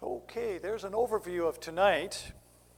Okay, there's an overview of tonight.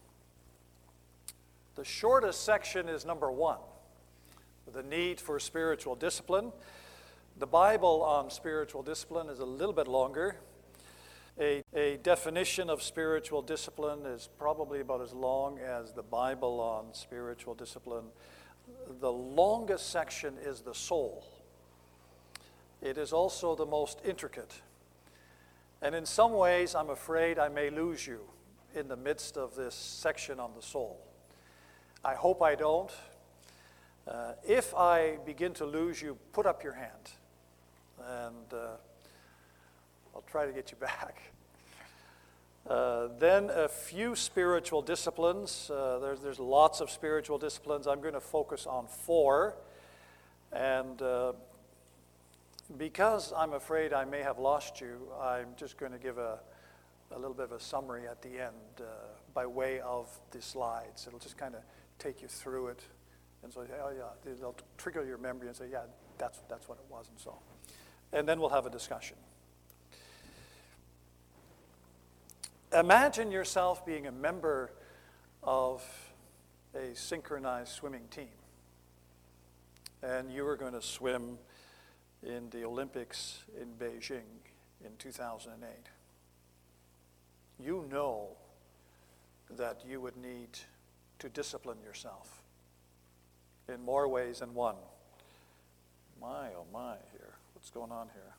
The shortest section is number 1, the need for spiritual discipline. The Bible on spiritual discipline is a little bit longer. A definition of spiritual discipline is probably about as long as the Bible on spiritual discipline. The longest section is the soul. It is also the most intricate. And in some ways, I'm afraid I may lose you in the midst of this section on the soul. I hope I don't. If I begin to lose you, put up your hand, and I'll try to get you back. Then a few spiritual disciplines. There's lots of spiritual disciplines. I'm going to focus on 4. And because I'm afraid I may have lost you, I'm just going to give a little bit of a summary at the end by way of the slides. It'll just kind of take you through it. And so, oh yeah, they'll trigger your memory and say, yeah, that's what it was, and so on. And then we'll have a discussion. Imagine yourself being a member of a synchronized swimming team. And you were going to swim in the Olympics in Beijing in 2008. You know that you would need to discipline yourself in more ways than one. My, oh my, here. What's going on here?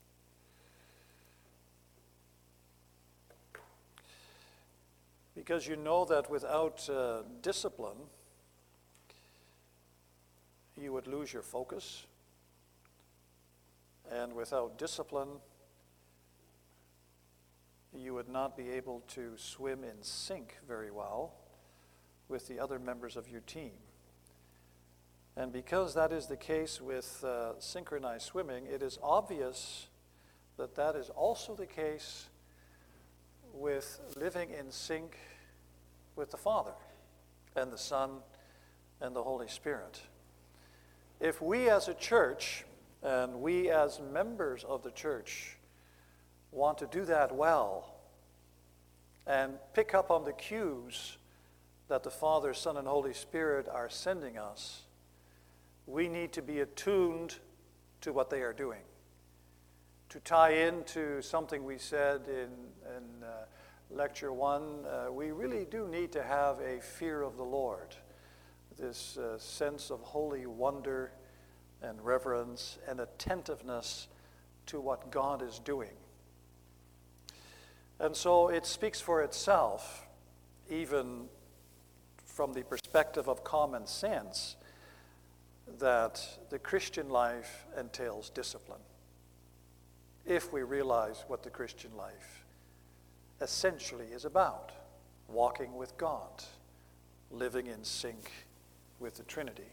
Because you know that without discipline, you would lose your focus. And without discipline, you would not be able to swim in sync very well with the other members of your team. And because that is the case with synchronized swimming, it is obvious that that is also the case with living in sync with the Father and the Son and the Holy Spirit. If we as a church and we as members of the church want to do that well and pick up on the cues that the Father, Son, and Holy Spirit are sending us, we need to be attuned to what they are doing. To tie into something we said in Lecture 1, we really do need to have a fear of the Lord, this sense of holy wonder and reverence and attentiveness to what God is doing. And so it speaks for itself, even from the perspective of common sense, that the Christian life entails discipline. If we realize what the Christian life essentially is about, walking with God, living in sync with the Trinity.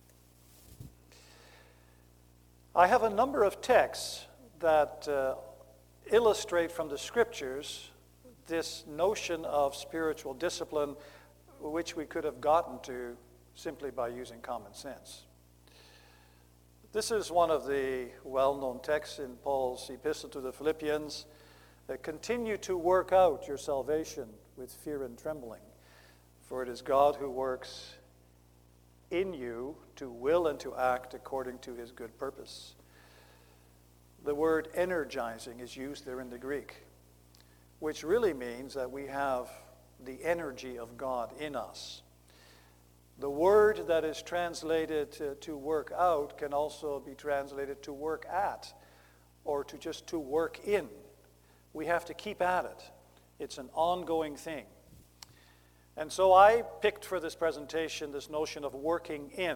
I have a number of texts that illustrate from the Scriptures this notion of spiritual discipline, which we could have gotten to simply by using common sense. This is one of the well-known texts in Paul's epistle to the Philippians. Continue to work out your salvation with fear and trembling, for it is God who works in you to will and to act according to his good purpose. The word energizing is used there in the Greek, which really means that we have the energy of God in us. The word that is translated to work out can also be translated to work at, or to work in. We have to keep at it. It's an ongoing thing. And so I picked for this presentation this notion of working in.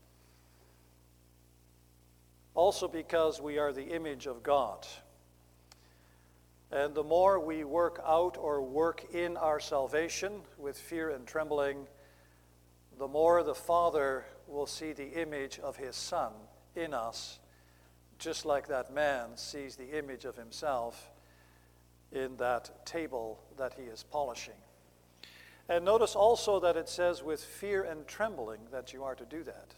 Also because we are the image of God. And the more we work out or work in our salvation with fear and trembling, the more the Father will see the image of his Son in us, just like that man sees the image of himself in that table that he is polishing. And notice also that it says with fear and trembling that you are to do that.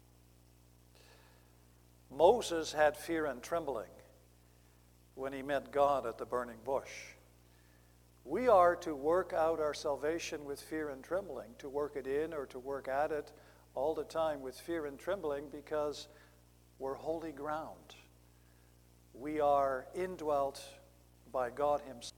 Moses had fear and trembling when he met God at the burning bush. We are to work out our salvation with fear and trembling, to work it in or to work at it all the time with fear and trembling, because we're holy ground. We are indwelt by God himself.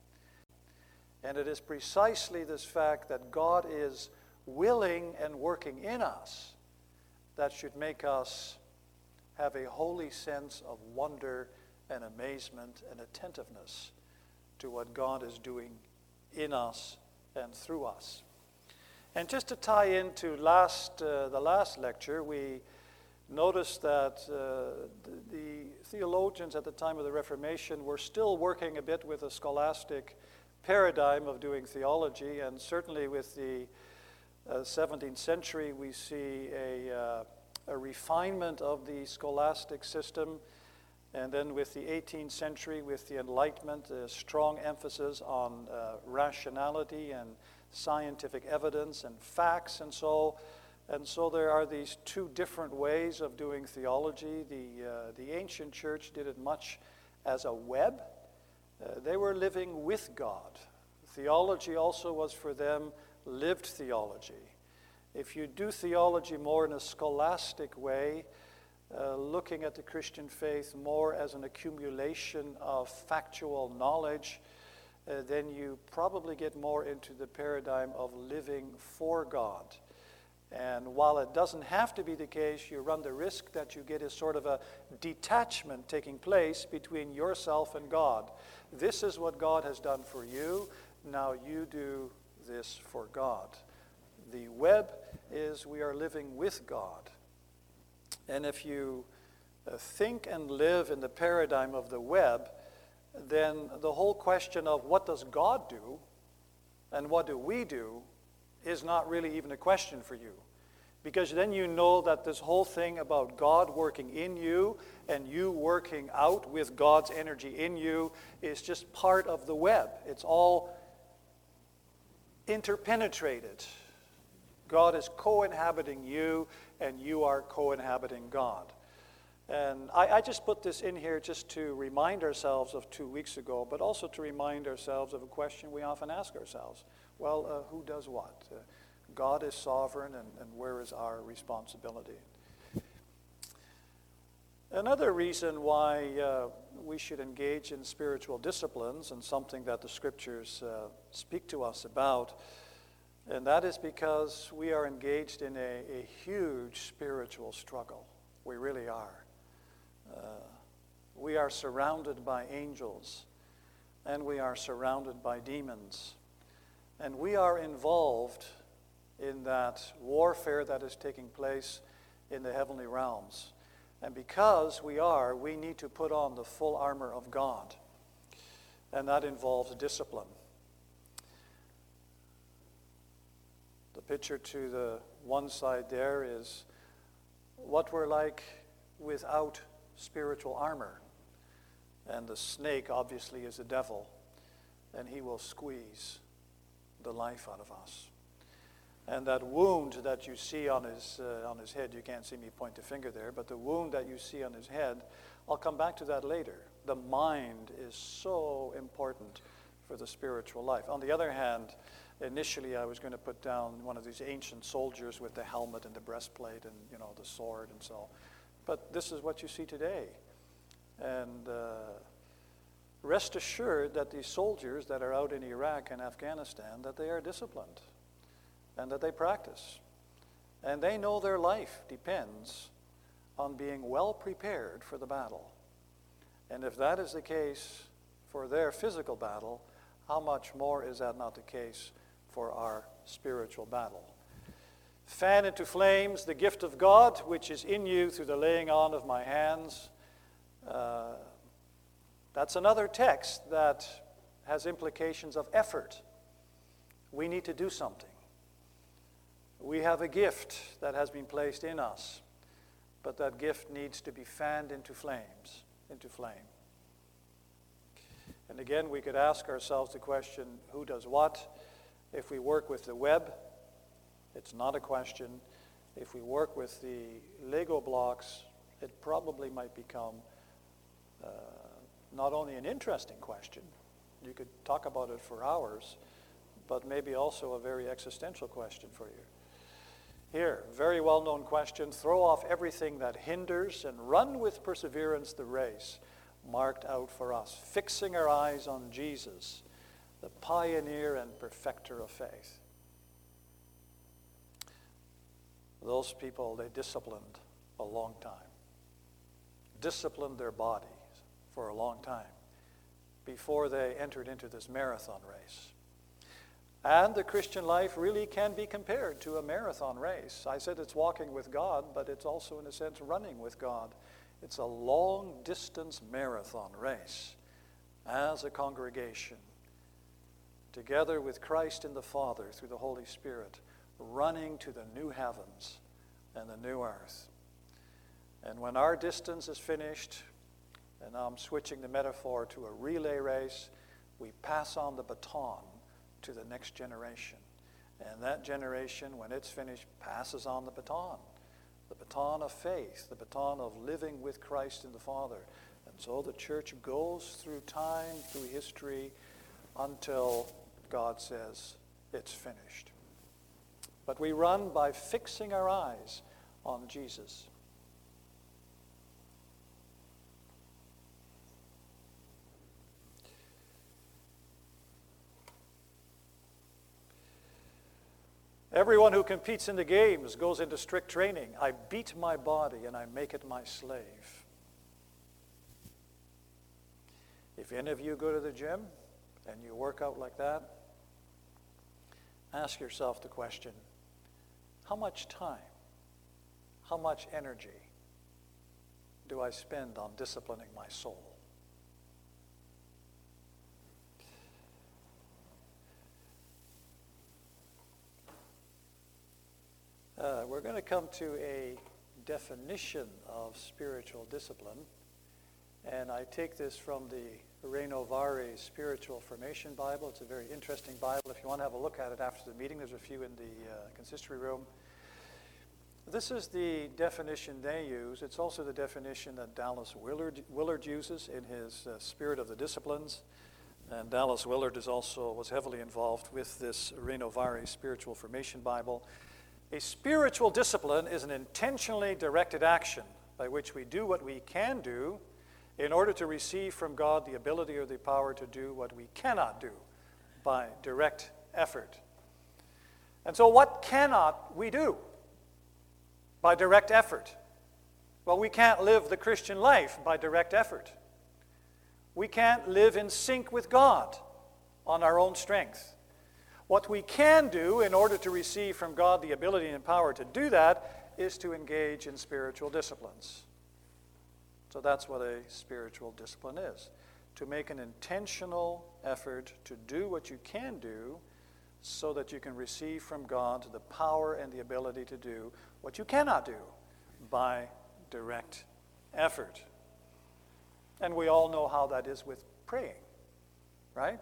And it is precisely this fact that God is willing and working in us that should make us have a holy sense of wonder and amazement and attentiveness to what God is doing in us and through us. And just to tie into the last lecture, we noticed that the theologians at the time of the Reformation were still working a bit with a scholastic paradigm of doing theology, and certainly with the 17th century we see a refinement of the scholastic system, and then with the 18th century, with the Enlightenment, a strong emphasis on rationality and scientific evidence and facts, and so there are these two different ways of doing theology. The ancient church did it much as a web. They were living with God. Theology also was for them lived theology. If you do theology more in a scholastic way, looking at the Christian faith more as an accumulation of factual knowledge, then you probably get more into the paradigm of living for God. And while it doesn't have to be the case, you run the risk that you get a sort of a detachment taking place between yourself and God. This is what God has done for you. Now you do this for God. The web is we are living with God. And if you think and live in the paradigm of the web, then the whole question of what does God do and what do we do is not really even a question for you. Because then you know that this whole thing about God working in you and you working out with God's energy in you is just part of the web. It's all interpenetrated. God is co-inhabiting you and you are co-inhabiting God. And I just put this in here just to remind ourselves of 2 weeks ago, but also to remind ourselves of a question we often ask ourselves. Well, who does what? God is sovereign, and where is our responsibility? Another reason why we should engage in spiritual disciplines, and something that the scriptures speak to us about, and that is because we are engaged in a huge spiritual struggle. We really are. We are surrounded by angels, and we are surrounded by demons, and we are involved in that warfare that is taking place in the heavenly realms. And because we need to put on the full armor of God, and that involves discipline. The picture to the one side there is what we're like without spiritual armor. And the snake obviously is the devil, and he will squeeze the life out of us. And that wound that you see on his head, you can't see me point the finger there, but the wound that you see on his head, I'll come back to that later. The mind is so important for the spiritual life. On the other hand, initially I was going to put down one of these ancient soldiers with the helmet and the breastplate and, the sword and so. But this is what you see today. And rest assured that these soldiers that are out in Iraq and Afghanistan, that they are disciplined and that they practice. And they know their life depends on being well prepared for the battle. And if that is the case for their physical battle, how much more is that not the case for our spiritual battle? Fan into flames the gift of God, which is in you through the laying on of my hands. That's another text that has implications of effort. We need to do something. We have a gift that has been placed in us, but that gift needs to be fanned into flame. And again, we could ask ourselves the question, who does what? If we work with the web, it's not a question. If we work with the Lego blocks, it probably might become not only an interesting question, You could talk about it for hours, but maybe also a very existential question for you. Here, very well-known question. Throw off everything that hinders and run with perseverance the race marked out for us, fixing our eyes on Jesus, the pioneer and perfecter of faith. Those people, they disciplined a long time. Disciplined their bodies for a long time before they entered into this marathon race. And the Christian life really can be compared to a marathon race. I said it's walking with God, but it's also, in a sense, running with God. It's a long-distance marathon race as a congregation, together with Christ and the Father through the Holy Spirit, running to the new heavens and the new earth. And when our distance is finished, and now I'm switching the metaphor to a relay race, we pass on the baton to the next generation. And that generation, when it's finished, passes on the baton of faith, the baton of living with Christ and the Father. And so the church goes through time, through history, until God says it's finished. But we run by fixing our eyes on Jesus. Everyone who competes in the games goes into strict training. I beat my body and I make it my slave. If any of you go to the gym and you work out like that, ask yourself the question, how much time, how much energy do I spend on disciplining my soul? We're going to come to a definition of spiritual discipline, and I take this from the Renovare Spiritual Formation Bible. It's a very interesting Bible. If you want to have a look at it after the meeting, there's a few in the consistory room. This is the definition they use. It's also the definition that Dallas Willard uses in his Spirit of the Disciplines. And Dallas Willard was heavily involved with this Renovare Spiritual Formation Bible. A spiritual discipline is an intentionally directed action by which we do what we can do in order to receive from God the ability or the power to do what we cannot do by direct effort. And so what cannot we do by direct effort? Well, we can't live the Christian life by direct effort. We can't live in sync with God on our own strength. What we can do in order to receive from God the ability and power to do that is to engage in spiritual disciplines. So that's what a spiritual discipline is. To make an intentional effort to do what you can do so that you can receive from God the power and the ability to do what you cannot do by direct effort. And we all know how that is with praying, right?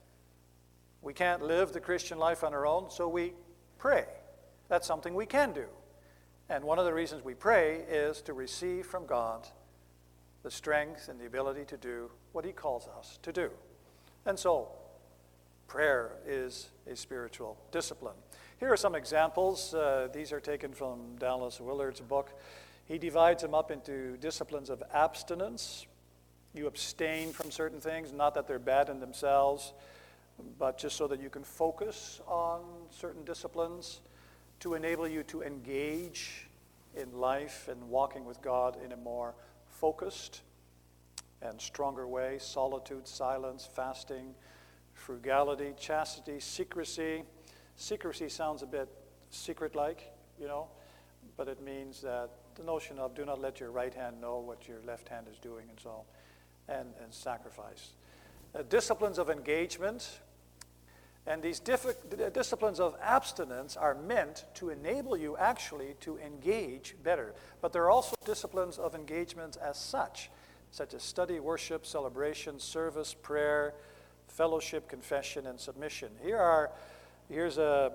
We can't live the Christian life on our own, so we pray. That's something we can do. And one of the reasons we pray is to receive from God the strength and the ability to do what He calls us to do. And so, prayer is a spiritual discipline. Here are some examples. These are taken from Dallas Willard's book. He divides them up into disciplines of abstinence. You abstain from certain things, not that they're bad in themselves, but just so that you can focus on certain disciplines to enable you to engage in life and walking with God in a more focused and stronger way. Solitude, silence, fasting, frugality, chastity, secrecy. Secrecy sounds a bit secret-like, but it means that the notion of do not let your right hand know what your left hand is doing and so on, and sacrifice. Disciplines of engagement, and these disciplines of abstinence are meant to enable you actually to engage better. But there are also disciplines of engagement as such as study, worship, celebration, service, prayer, fellowship, confession, and submission. Here's an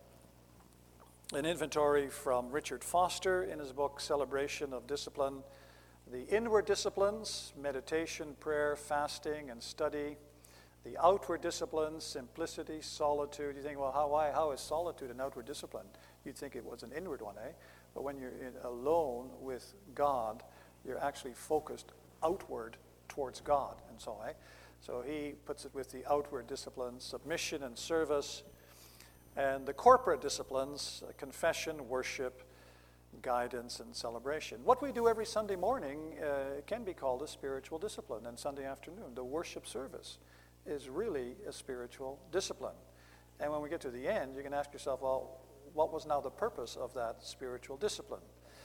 inventory from Richard Foster in his book, Celebration of Discipline. The inward disciplines, meditation, prayer, fasting, and study. The outward disciplines, simplicity, solitude. You think, well, how is solitude an outward discipline? You'd think it was an inward one, eh? But when you're alone with God, you're actually focused outward towards God, and so, eh? So he puts it with the outward disciplines, submission and service, and the corporate disciplines, confession, worship, guidance, and celebration. What we do every Sunday morning can be called a spiritual discipline, and Sunday afternoon, the worship service is really a spiritual discipline. And when we get to the end, you can ask yourself, well, what was now the purpose of that spiritual discipline?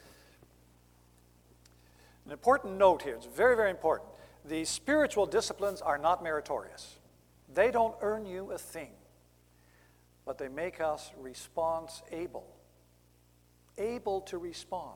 An important note here, it's very, very important. The spiritual disciplines are not meritorious. They don't earn you a thing, but they make us response able to respond.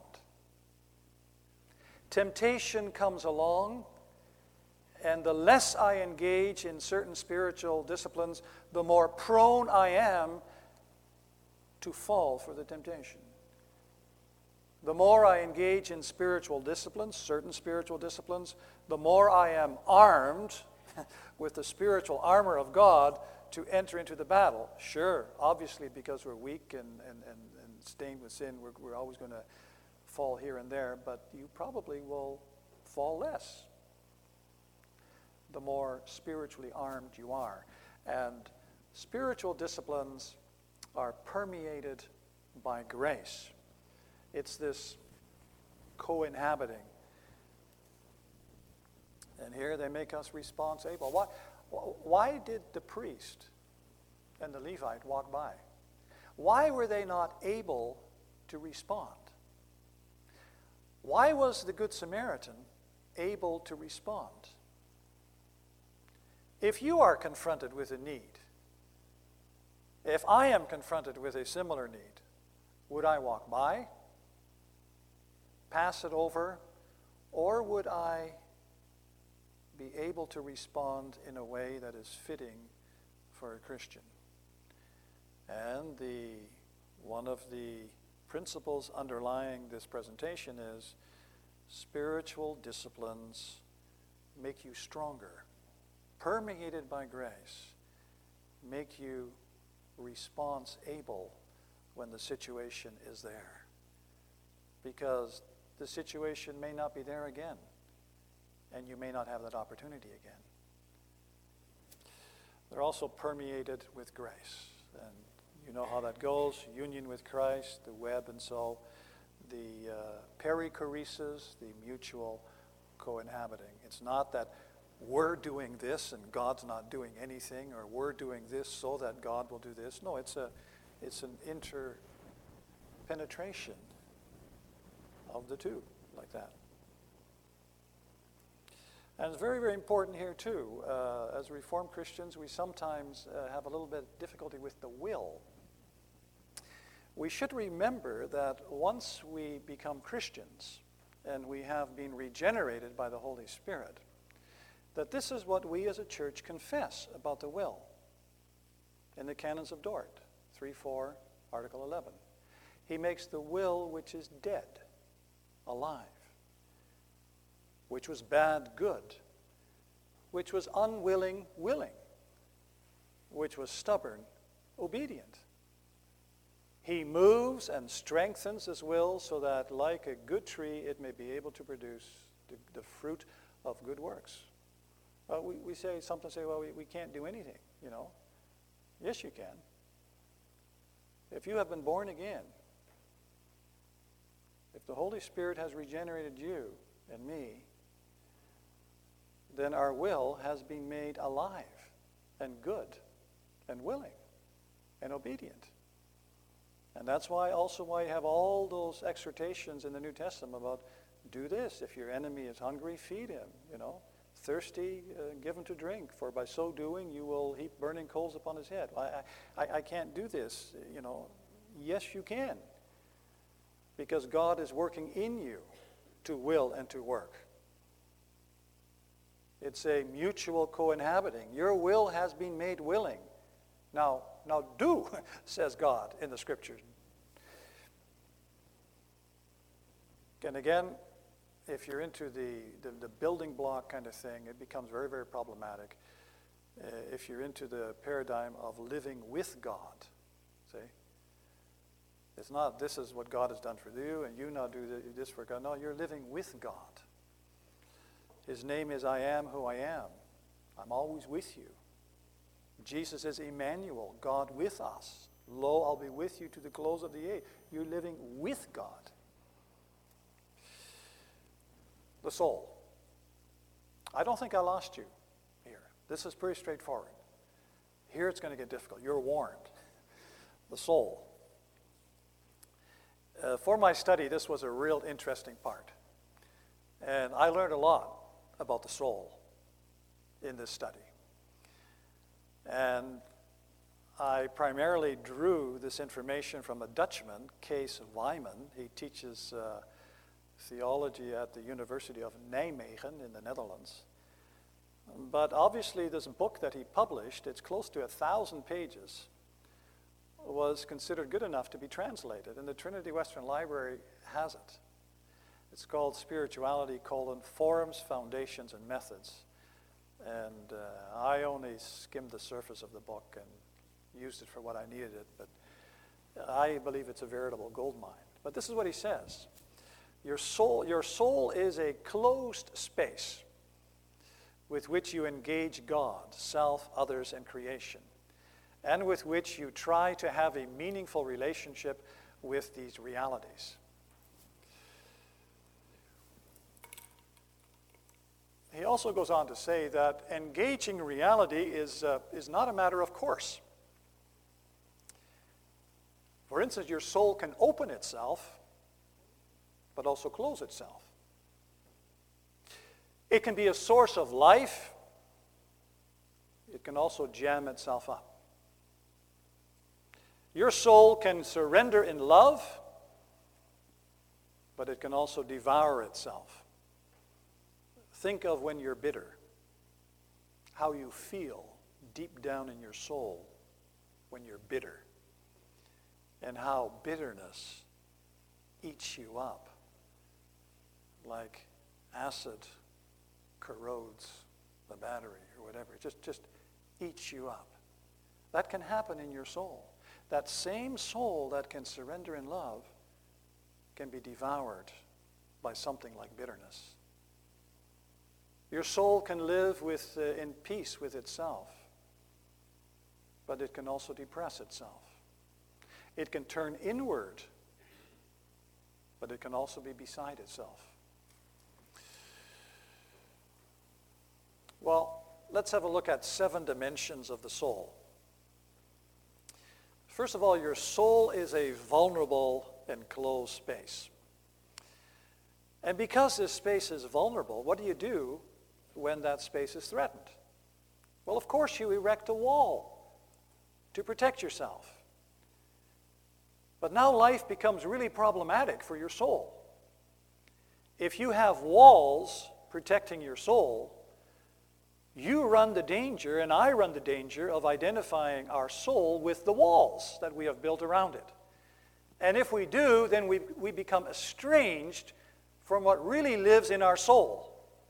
Temptation comes along, and the less I engage in certain spiritual disciplines, the more prone I am to fall for the temptation. The more I engage in spiritual disciplines, certain spiritual disciplines, the more I am armed with the spiritual armor of God to enter into the battle. Sure, obviously, because we're weak and stained with sin, we're always going to fall here and there, but you probably will fall less the more spiritually armed you are. And spiritual disciplines are permeated by grace. It's this co-inhabiting. And here they make us response able. Why did the priest and the Levite walk by? Why were they not able to respond? Why was the Good Samaritan able to respond? If you are confronted with a need, if I am confronted with a similar need, would I walk by, pass it over, or would I be able to respond in a way that is fitting for a Christian? And one of the principles underlying this presentation is spiritual disciplines make you stronger, permeated by grace, make you response able when the situation is there. Because the situation may not be there again, and you may not have that opportunity again. They're also permeated with grace. And you know how that goes, union with Christ, the web, and so the perichoresis, the mutual co-inhabiting. It's not that we're doing this and God's not doing anything, or we're doing this so that God will do this. No, it's an interpenetration of the two, like that. And it's very, very important here too. As Reformed Christians, we sometimes have a little bit of difficulty with the will. We should remember that once we become Christians and we have been regenerated by the Holy Spirit, that this is what we as a church confess about the will in the Canons of Dort, 3:4, Article 11. He makes the will which is dead alive, which was bad good, which was unwilling willing, which was stubborn obedient. He moves and strengthens his will so that, like a good tree, it may be able to produce the fruit of good works. We sometimes say, well, we can't do anything, you know. Yes, you can. If you have been born again, if the Holy Spirit has regenerated you and me, then our will has been made alive and good and willing and obedient. And that's why you have all those exhortations in the New Testament about do this. If your enemy is hungry, feed him, you know. Thirsty, give him to drink, for by so doing you will heap burning coals upon his head. I can't do this, you know. Yes, you can. Because God is working in you to will and to work. It's a mutual co-inhabiting. Your will has been made willing. Now do, says God in the Scriptures. And again, if you're into the building block kind of thing, it becomes very, very problematic. if you're into the paradigm of living with God. See? It's not, this is what God has done for you, and you now do this for God. No, you're living with God. His name is I am who I am. I'm always with you. Jesus is Emmanuel, God with us. Lo, I'll be with you to the close of the age. You're living with God. The soul. I don't think I lost you here. This is pretty straightforward. Here it's going to get difficult. You're warned. The soul. For my study, this was a real interesting part. And I learned a lot about the soul in this study. And I primarily drew this information from a Dutchman, Kees Wyman. He teaches theology at the University of Nijmegen in the Netherlands. But obviously this book that he published, it's close to 1,000 pages, was considered good enough to be translated, and the Trinity Western Library has it. It's called Spirituality, Forms, Foundations, and Methods. And I only skimmed the surface of the book and used it for what I needed it, but I believe it's a veritable gold mine. But this is what he says. Your soul is a closed space with which you engage God, self, others, and creation, and with which you try to have a meaningful relationship with these realities. He also goes on to say that engaging reality is not a matter of course. For instance, your soul can open itself, but also close itself. It can be a source of life. It can also jam itself up. Your soul can surrender in love, but it can also devour itself. Think of when you're bitter, how you feel deep down in your soul when you're bitter, and how bitterness eats you up like acid corrodes the battery or whatever. It just eats you up. That can happen in your soul. That same soul that can surrender in love can be devoured by something like bitterness. Your soul can live in peace with itself, but it can also depress itself. It can turn inward, but it can also be beside itself. Well, let's have a look at 7 dimensions of the soul. First of all, your soul is a vulnerable and closed space. And because this space is vulnerable, what do you do when that space is threatened? Well, of course, you erect a wall to protect yourself. But now life becomes really problematic for your soul. If you have walls protecting your soul, you run the danger, and I run the danger, of identifying our soul with the walls that we have built around it. And if we do, then we become estranged from what really lives in our soul.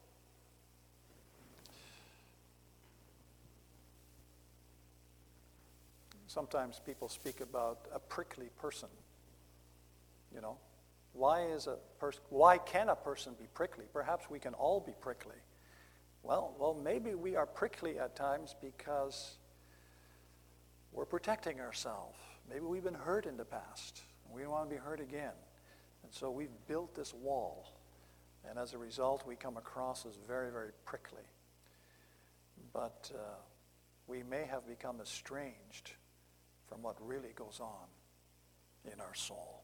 Sometimes people speak about a prickly person. You know, why can a person be prickly? Perhaps we can all be prickly. Well, maybe we are prickly at times because we're protecting ourselves. Maybe we've been hurt in the past. We don't want to be hurt again. And so we've built this wall. And as a result, we come across as very, very prickly. But we may have become estranged from what really goes on in our soul.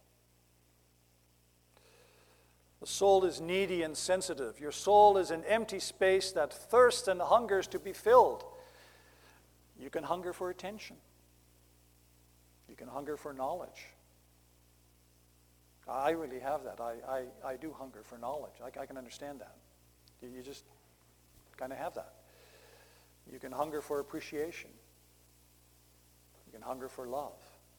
The soul is needy and sensitive. Your soul is an empty space that thirsts and hungers to be filled. You can hunger for attention. You can hunger for knowledge. I really have that. I do hunger for knowledge. I can understand that. You just kind of have that. You can hunger for appreciation. You can hunger for love.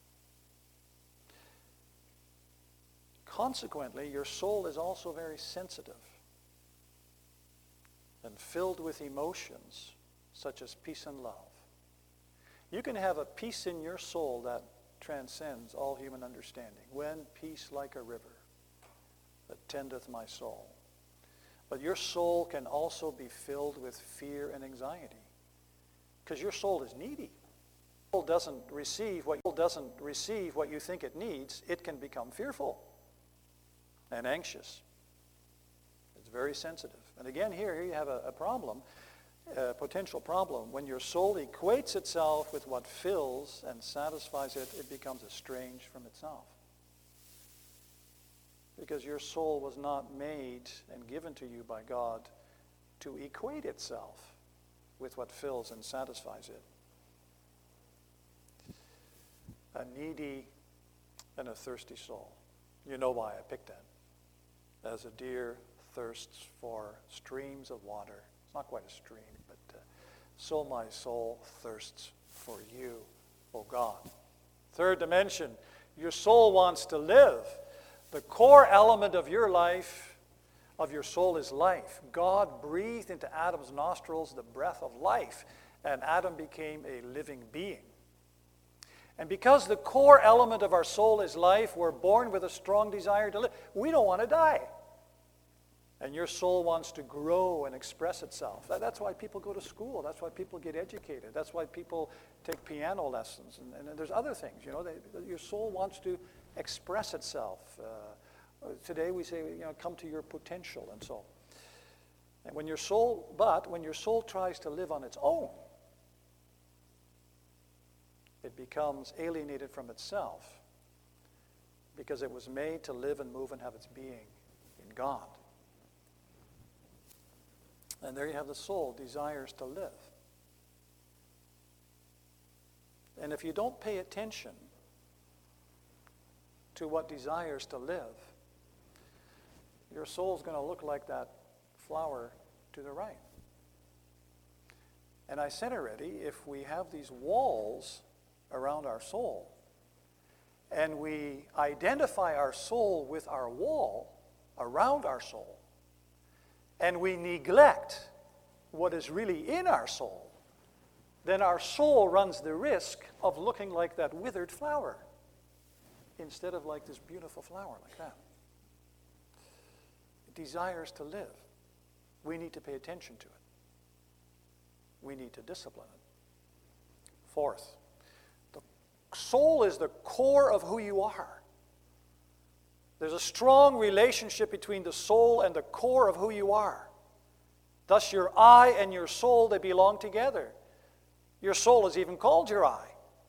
Consequently, your soul is also very sensitive and filled with emotions such as peace and love. You can have a peace in your soul that transcends all human understanding. When peace like a river that tendeth my soul. But your soul can also be filled with fear and anxiety, because your soul is needy. Soul doesn't receive what you think it needs. It can become fearful and anxious. It's very sensitive. And again, here you have a problem, a potential problem. When your soul equates itself with what fills and satisfies it, it becomes estranged from itself. Because your soul was not made and given to you by God to equate itself with what fills and satisfies it. A needy and a thirsty soul. You know why I picked that. As a deer thirsts for streams of water. It's not quite a stream, but so my soul thirsts for you, O God. Third dimension, your soul wants to live. The core element of your life, of your soul, is life. God breathed into Adam's nostrils the breath of life, and Adam became a living being. And because the core element of our soul is life, we're born with a strong desire to live. We don't want to die. And your soul wants to grow and express itself. That's why people go to school. That's why people get educated. That's why people take piano lessons. And there's other things, your soul wants to express itself. Today we say, come to your potential and so. And when your soul tries to live on its own, it becomes alienated from itself because it was made to live and move and have its being in God. And there you have the soul, desires to live. And if you don't pay attention to what desires to live, your soul's going to look like that flower to the right. And I said already, if we have these walls around our soul, and we identify our soul with our wall around our soul, and we neglect what is really in our soul, then our soul runs the risk of looking like that withered flower instead of like this beautiful flower like that. It desires to live. We need to pay attention to it. We need to discipline it. Fourth, the soul is the core of who you are. There's a strong relationship between the soul and the core of who you are. Thus your I and your soul, they belong together. Your soul is even called your I.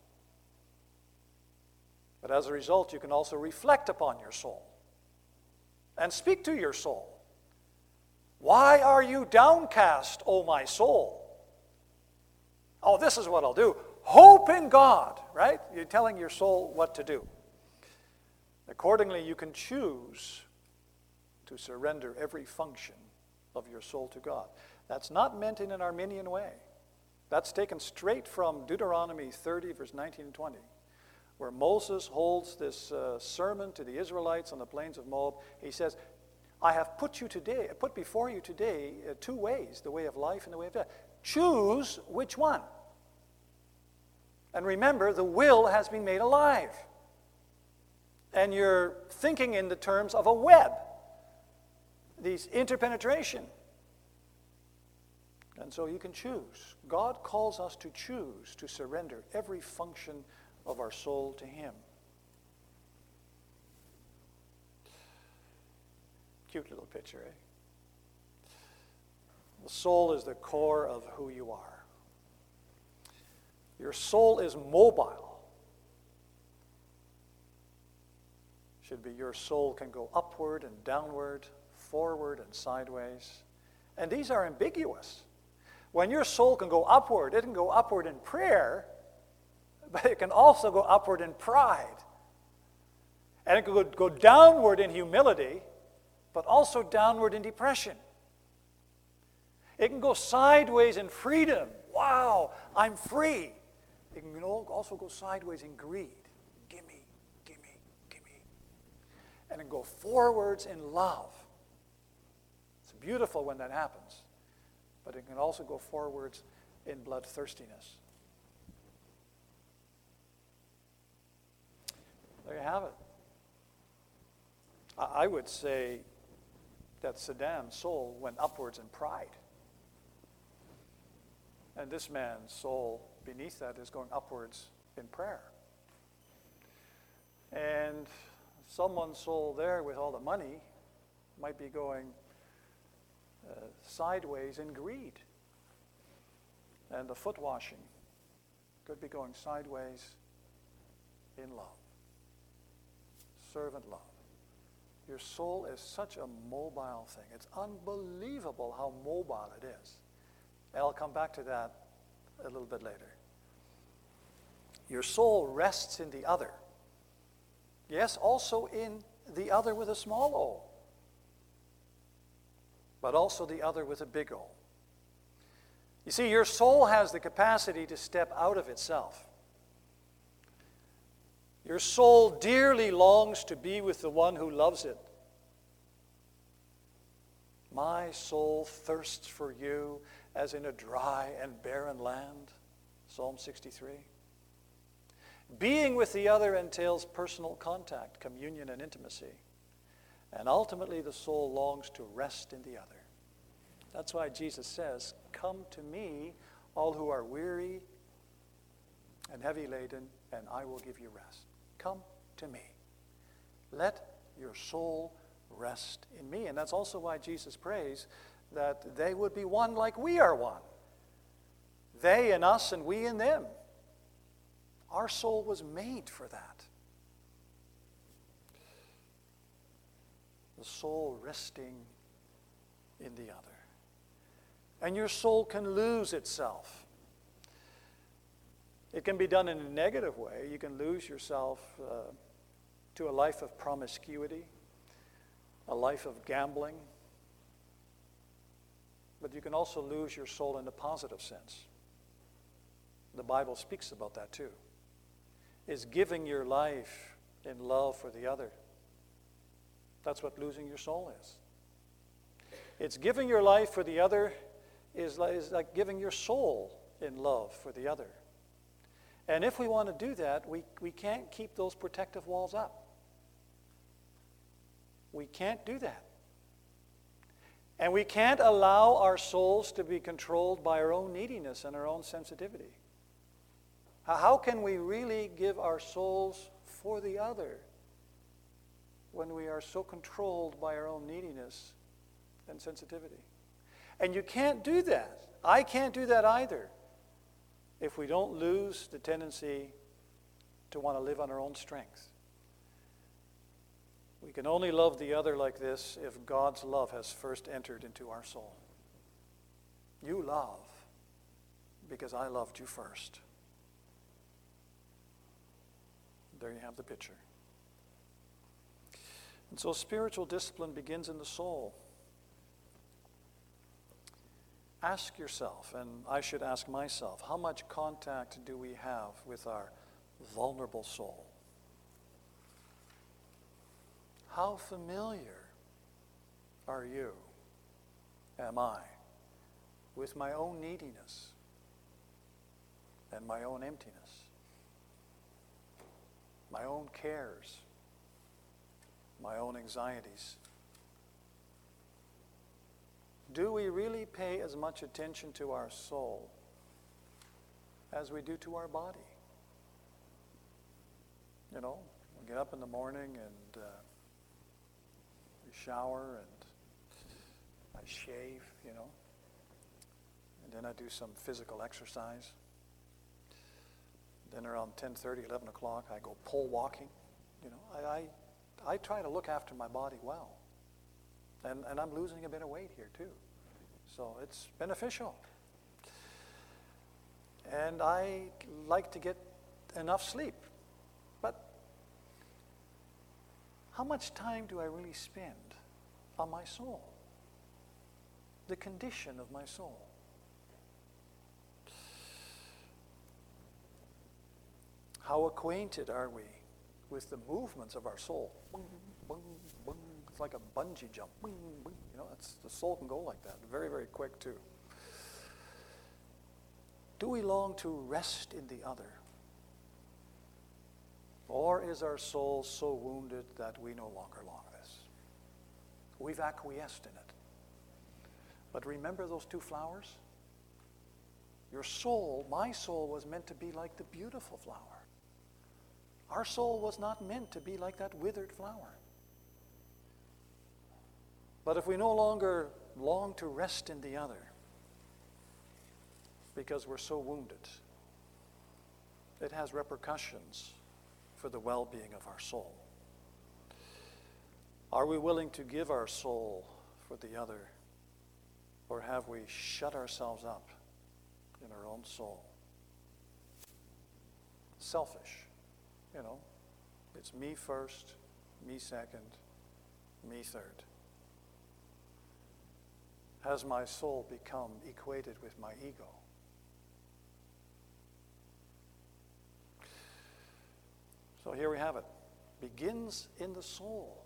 But as a result, you can also reflect upon your soul and speak to your soul. Why are you downcast, O my soul? Oh, this is what I'll do. Hope in God, right? You're telling your soul what to do. Accordingly, you can choose to surrender every function of your soul to God. That's not meant in an Arminian way. That's taken straight from Deuteronomy 30, verse 19 and 20, where Moses holds this sermon to the Israelites on the plains of Moab. He says, I have put before you today two ways, the way of life and the way of death. Choose which one. And remember, the will has been made alive. And you're thinking in the terms of a web, these interpenetration. And so you can choose. God calls us to choose to surrender every function of our soul to Him. Cute little picture, eh? The soul is the core of who you are. Your soul is mobile. Should be your soul can go upward and downward, forward and sideways. And these are ambiguous. When your soul can go upward, it can go upward in prayer, but it can also go upward in pride. And it can go downward in humility, but also downward in depression. It can go sideways in freedom. Wow, I'm free. It can also go sideways in greed. Gimme, gimme, gimme. And it can go forwards in love. It's beautiful when that happens. But it can also go forwards in bloodthirstiness. There you have it. I would say that Saddam's soul went upwards in pride. And this man's soul beneath that is going upwards in prayer. And someone's soul there with all the money might be going sideways in greed. And the foot washing could be going sideways in love. Servant love. Your soul is such a mobile thing. It's unbelievable how mobile it is. And I'll come back to that a little bit later. Your soul rests in the other. Yes, also in the other with a small o, but also the other with a big O. You see, your soul has the capacity to step out of itself. Your soul dearly longs to be with the one who loves it. My soul thirsts for you as in a dry and barren land. Psalm 63. Being with the other entails personal contact, communion, and intimacy. And ultimately, the soul longs to rest in the other. That's why Jesus says, "Come to me, all who are weary and heavy laden, and I will give you rest." Come to me. Let your soul rest in me. And that's also why Jesus prays that they would be one like we are one. They in us and we in them. Our soul was made for that. The soul resting in the other. And your soul can lose itself. It can be done in a negative way. You can lose yourself to a life of promiscuity, a life of gambling. But you can also lose your soul in a positive sense. The Bible speaks about that too. Is giving your life in love for the other. That's what losing your soul is. It's giving your life for the other is like giving your soul in love for the other. And if we want to do that, we can't keep those protective walls up. We can't do that. And we can't allow our souls to be controlled by our own neediness and our own sensitivity. How can we really give our souls for the other when we are so controlled by our own neediness and sensitivity? And you can't do that. I can't do that either if we don't lose the tendency to want to live on our own strength. We can only love the other like this if God's love has first entered into our soul. You love because I loved you first. There you have the picture. And so spiritual discipline begins in the soul. Ask yourself, and I should ask myself, how much contact do we have with our vulnerable soul? How familiar are you, am I, with my own neediness and my own emptiness, my own cares, my own anxieties? Do we really pay as much attention to our soul as we do to our body? You know, we get up in the morning and we shower and I shave, you know, and then I do some physical exercise. Then around 10:30, 11 o'clock, I go pole walking. You know, I try to look after my body well. And I'm losing a bit of weight here too. So it's beneficial. And I like to get enough sleep. But how much time do I really spend on my soul? The condition of my soul. How acquainted are we with the movements of our soul? Boom, boom, boom. It's like a bungee jump. Boom, boom. You know, the soul can go like that. Very, very quick too. Do we long to rest in the other? Or is our soul so wounded that we no longer long this? We've acquiesced in it. But remember those two flowers? Your soul, my soul, was meant to be like the beautiful flower. Our soul was not meant to be like that withered flower. But if we no longer long to rest in the other because we're so wounded, it has repercussions for the well-being of our soul. Are we willing to give our soul for the other, or have we shut ourselves up in our own soul? Selfish, it's me first, me second, me third. Has my soul become equated with my ego? So here we have it. Begins in the soul.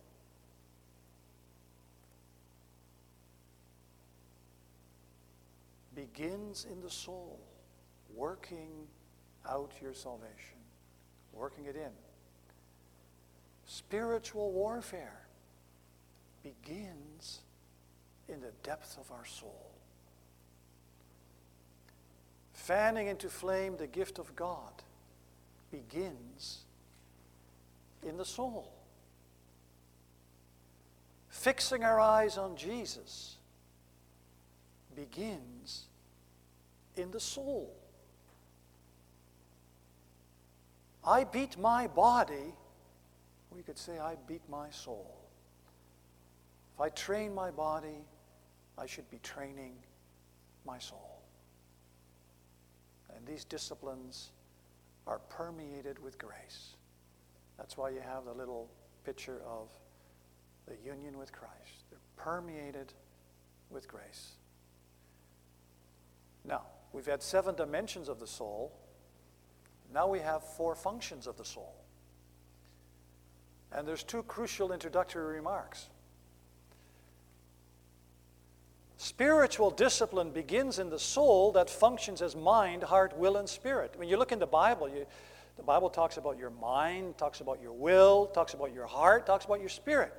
Begins in the soul. Working out your salvation. Working it in. Spiritual warfare begins in the depth of our soul. Fanning into flame the gift of God begins in the soul. Fixing our eyes on Jesus begins in the soul. I beat my body, we could say I beat my soul. If I train my body, I should be training my soul. And these disciplines are permeated with grace. That's why you have the little picture of the union with Christ. They're permeated with grace. Now, we've had 7 dimensions of the soul. Now we have 4 functions of the soul. And there's 2 crucial introductory remarks. Spiritual discipline begins in the soul that functions as mind, heart, will, and spirit. When you look in the Bible, the Bible talks about your mind, talks about your will, talks about your heart, talks about your spirit.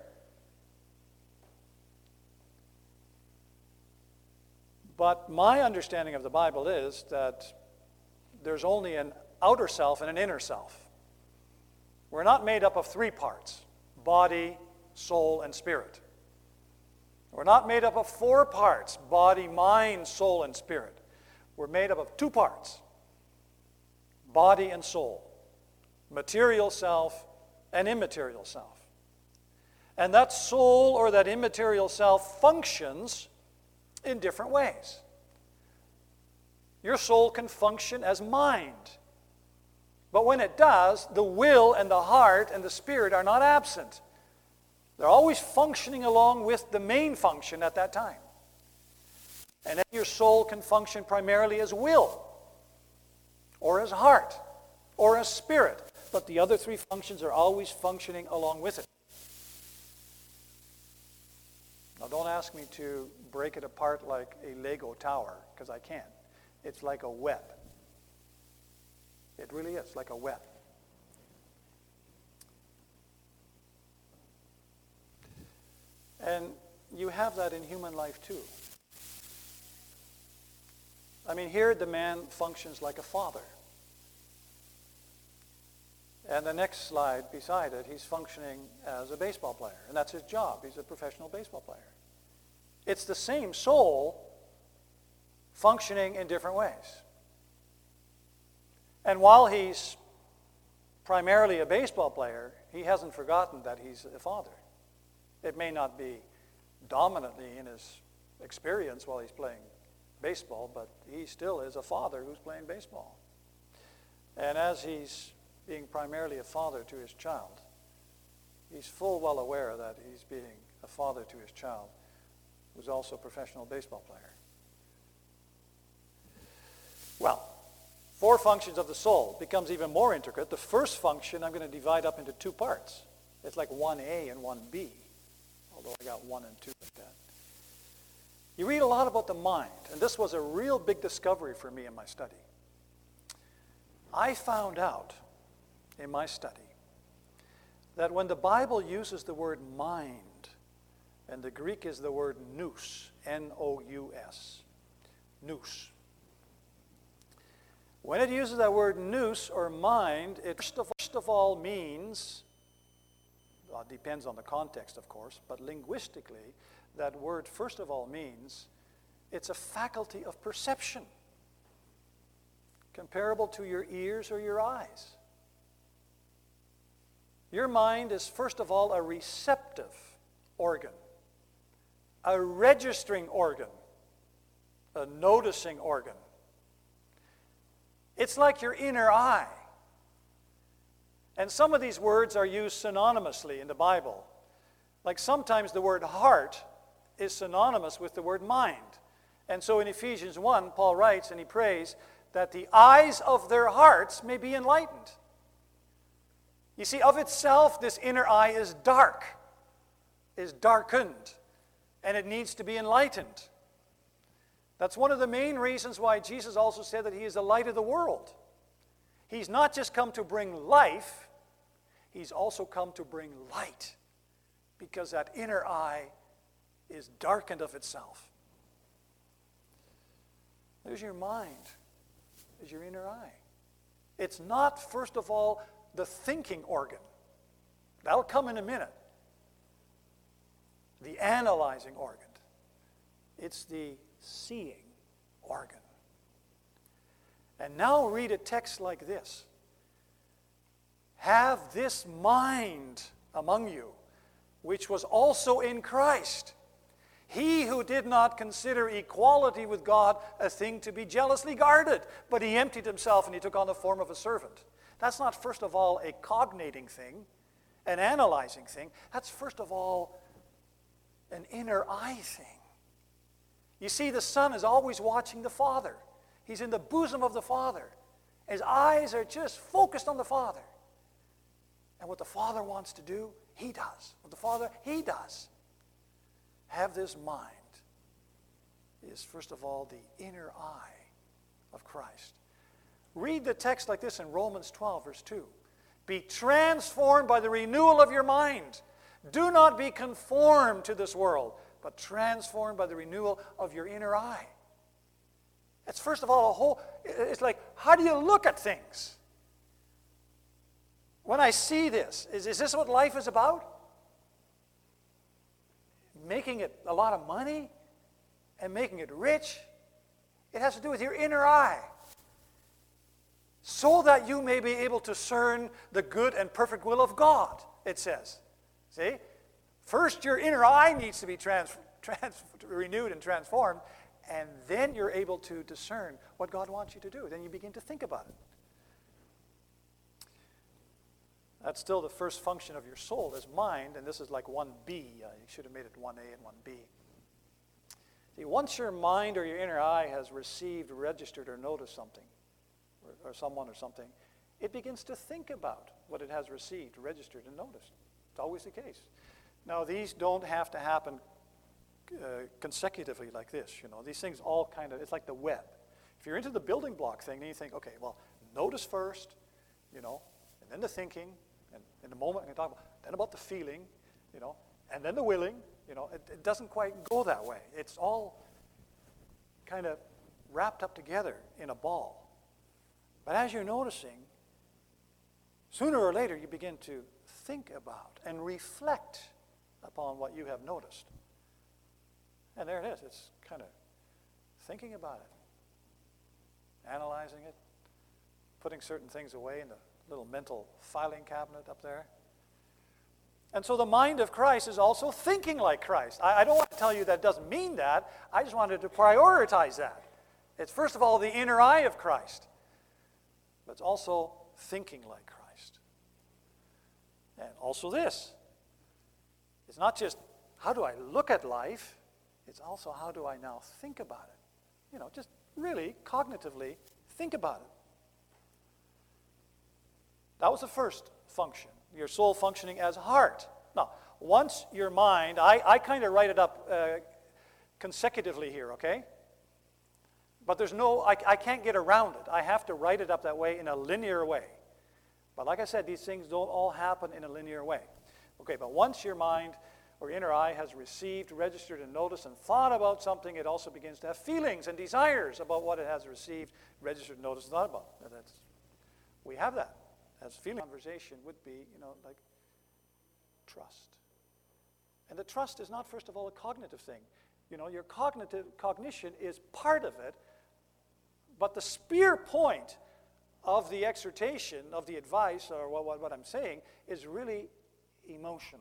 But my understanding of the Bible is that there's only an outer self and an inner self. We're not made up of 3 parts: body, soul, and spirit. We're not made up of 4 parts: body, mind, soul, and spirit. We're made up of 2 parts: body and soul. Material self and immaterial self. And that soul or that immaterial self functions in different ways. Your soul can function as mind. But when it does, the will and the heart and the spirit are not absent. They're always functioning along with the main function at that time. And then your soul can function primarily as will, or as heart, or as spirit. But the other 3 functions are always functioning along with it. Now don't ask me to break it apart like a Lego tower, because I can't. It's like a web. It really is like a web. And you have that in human life too. I mean, here the man functions like a father. And the next slide beside it, he's functioning as a baseball player. And that's his job. He's a professional baseball player. It's the same soul functioning in different ways. And while he's primarily a baseball player, he hasn't forgotten that he's a father. It may not be dominantly in his experience while he's playing baseball, but he still is a father who's playing baseball. And as he's being primarily a father to his child, he's full well aware that he's being a father to his child, who's also a professional baseball player. Well, 4 functions of the soul becomes even more intricate. The first function I'm going to divide up into 2 parts. It's like 1A and 1B, although I got 1 and 2 like that. You read a lot about the mind, and this was a real big discovery for me in my study. I found out in my study that when the Bible uses the word mind, and the Greek is the word nous, N-O-U-S, nous. When it uses that word nous or mind, it first of all means, well, it depends on the context, of course, but linguistically, that word first of all means it's a faculty of perception, comparable to your ears or your eyes. Your mind is first of all a receptive organ, a registering organ, a noticing organ. It's like your inner eye. And some of these words are used synonymously in the Bible. Like sometimes the word heart is synonymous with the word mind. And so in Ephesians 1, Paul writes and he prays that the eyes of their hearts may be enlightened. You see, of itself, this inner eye is dark, is darkened, and it needs to be enlightened. That's one of the main reasons why Jesus also said that he is the light of the world. He's not just come to bring life, he's also come to bring light, because that inner eye is darkened of itself. There's your mind, there's your inner eye. It's not, first of all, the thinking organ. That'll come in a minute. The analyzing organ. It's the seeing organ. And now read a text like this. Have this mind among you, which was also in Christ. He who did not consider equality with God a thing to be jealously guarded, but he emptied himself and he took on the form of a servant. That's not, first of all, a cognating thing, an analyzing thing. That's, first of all, an inner eye thing. You see, the Son is always watching the Father. He's in the bosom of the Father. His eyes are just focused on the Father. And what the Father wants to do, he does. What the Father, he does. Have this mind is, first of all, the inner eye of Christ. Read the text like this in Romans 12, verse 2. Be transformed by the renewal of your mind. Do not be conformed to this world, but transformed by the renewal of your inner eye. It's first of all it's like, how do you look at things? When I see this, is this what life is about? Making it a lot of money and making it rich? It has to do with your inner eye. So that you may be able to discern the good and perfect will of God, it says. See? First, your inner eye needs to be renewed and transformed, and then you're able to discern what God wants you to do. Then you begin to think about it. That's still the first function of your soul, is mind, and this is like 1B. You should have made it 1A and 1B. See, once your mind or your inner eye has received, registered, or noticed something, or someone or something, it begins to think about what it has received, registered, and noticed. It's always the case. Now, these don't have to happen consecutively like this, you know. These things all kind of, it's like the web. If you're into the building block thing, then you think, okay, well, notice first, you know, and then the thinking, and in the moment, I'm going to talk then about the feeling, you know, and then the willing, you know. It doesn't quite go that way. It's all kind of wrapped up together in a ball. But as you're noticing, sooner or later you begin to think about and reflect upon what you have noticed. And there it is. It's kind of thinking about it, analyzing it, putting certain things away in the little mental filing cabinet up there. And so the mind of Christ is also thinking like Christ. I don't want to tell you that doesn't mean that. I just wanted to prioritize that. It's first of all the inner eye of Christ. But it's also thinking like Christ. And also this. It's not just, how do I look at life? It's also, how do I now think about it? You know, just really cognitively think about it. That was the first function, your soul functioning as heart. Now, once your mind, I kind of write it up consecutively here, okay? But there's no, I can't get around it. I have to write it up that way in a linear way. But like I said, these things don't all happen in a linear way. Okay, but once your mind or inner eye has received, registered, and noticed, and thought about something, it also begins to have feelings and desires about what it has received, registered, noticed, and thought about. We have that. As feeling conversation would be, like trust. And the trust is not, first of all, a cognitive thing. Your cognition is part of it, but the spear point of the exhortation, of the advice, or what I'm saying, is really emotional.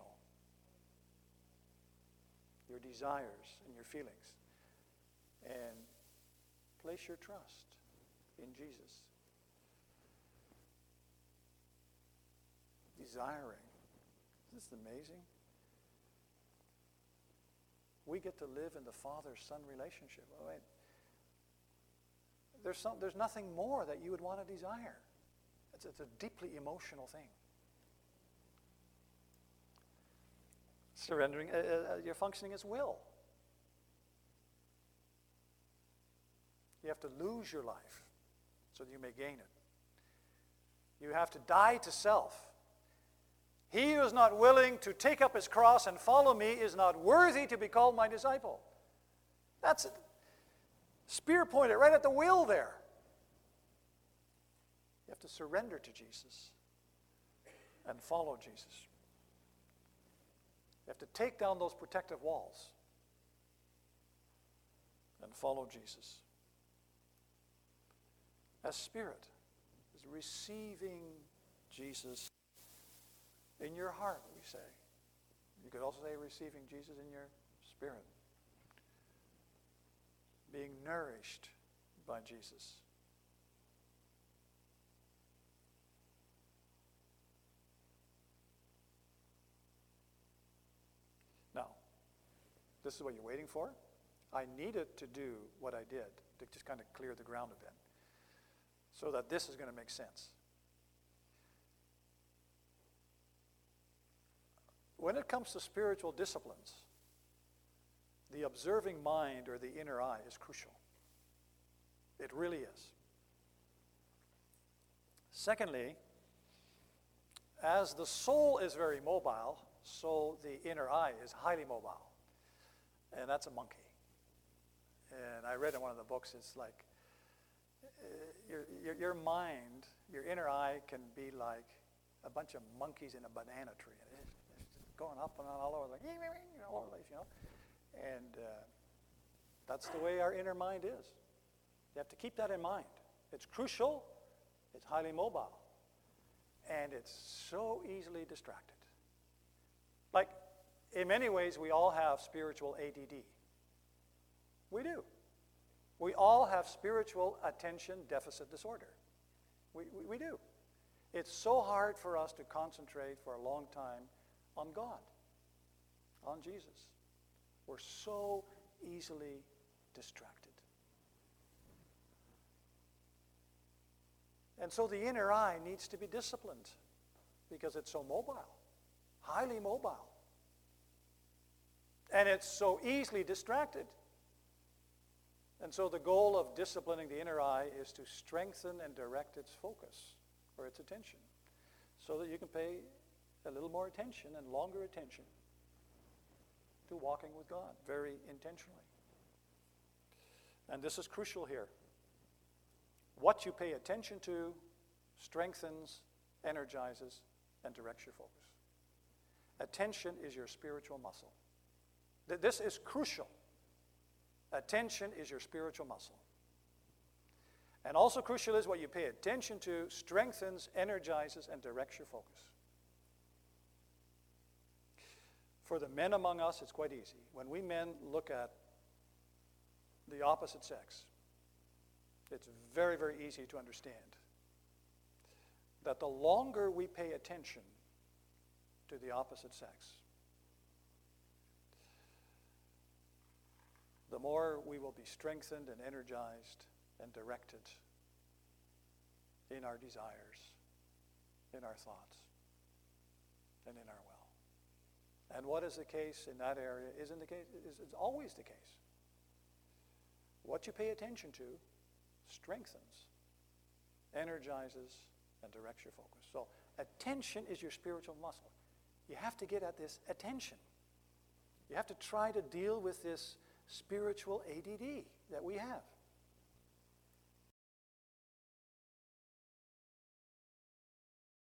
Your desires and your feelings. And place your trust in Jesus. Desiring. Isn't this amazing? We get to live in the father-son relationship. Oh, wait. There's nothing more that you would want to desire. It's a deeply emotional thing. Surrendering, you're functioning as will. You have to lose your life so that you may gain it. You have to die to self. He who is not willing to take up his cross and follow me is not worthy to be called my disciple. That's it. Spear pointed right at the will there. You have to surrender to Jesus and follow Jesus. You have to take down those protective walls and follow Jesus. As spirit is receiving Jesus in your heart, we say. You could also say receiving Jesus in your spirit. Being nourished by Jesus. Now, this is what you're waiting for. I needed to do what I did to just kind of clear the ground a bit so that this is going to make sense. When it comes to spiritual disciplines, the observing mind or the inner eye is crucial. It really is. Secondly, as the soul is very mobile, so the inner eye is highly mobile. And that's a monkey. And I read in one of the books, it's like your mind, your inner eye can be like a bunch of monkeys in a banana tree. It's going up and on all over, like, all over the place, And that's the way our inner mind is. You have to keep that in mind. It's crucial, it's highly mobile, and it's so easily distracted. Like, in many ways, we all have spiritual ADD. We do. We all have spiritual attention deficit disorder. We do. It's so hard for us to concentrate for a long time on God, on Jesus. We're so easily distracted. And so the inner eye needs to be disciplined because it's so mobile, highly mobile. And it's so easily distracted. And so the goal of disciplining the inner eye is to strengthen and direct its focus or its attention so that you can pay a little more attention and longer attention to walking with God very intentionally. And this is crucial here. What you pay attention to strengthens, energizes, and directs your focus. Attention is your spiritual muscle. This is crucial. Attention is your spiritual muscle. And also crucial is what you pay attention to strengthens, energizes, and directs your focus. For the men among us, it's quite easy. When we men look at the opposite sex, it's very, very easy to understand that the longer we pay attention to the opposite sex, the more we will be strengthened and energized and directed in our desires, in our thoughts, and in our will. And what is the case in that area is always the case. What you pay attention to strengthens, energizes, and directs your focus. So attention is your spiritual muscle. You have to get at this attention. You have to try to deal with this spiritual ADD that we have.